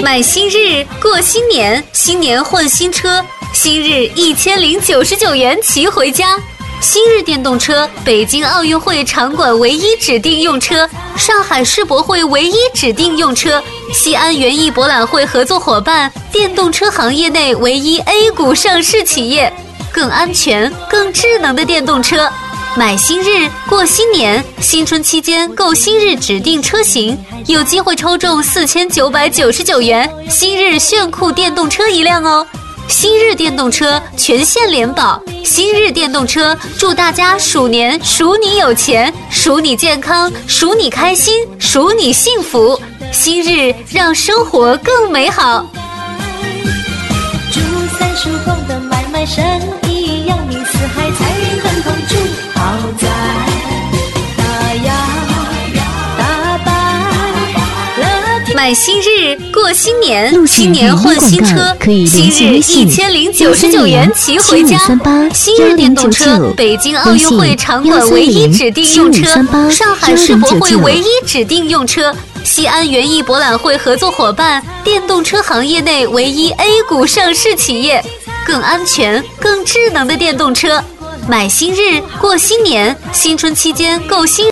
买新日过新年，新年换新车，新日1099元骑回家。新日电动车，北京奥运会场馆唯一指定用车，上海世博会唯一指定用车，西安园艺博览会合作伙伴，电动车行业内唯一 A 股上市企业，更安全、更智能的电动车。买新日过新年，新春期间购新日指定车型，有机会抽中4999元新日炫酷电动车一辆哦。新日电动车全线联保，新日电动车祝大家鼠年鼠你有钱，鼠你健康，鼠你开心，鼠你幸福。新日让生活更美好。 祝三叔公的买卖生意扬名四海，财运亨通祝好在。 买新日过新年，新年换新车，新日1099元骑回家。新日电动车，北京奥运会场馆唯一指定用车，上海世博会唯一指定用车，西安园艺博览会合作伙伴，电动车行业内唯一 A 股上市企业，更安全、更智能的电动车。买新日过新年，新春期间购新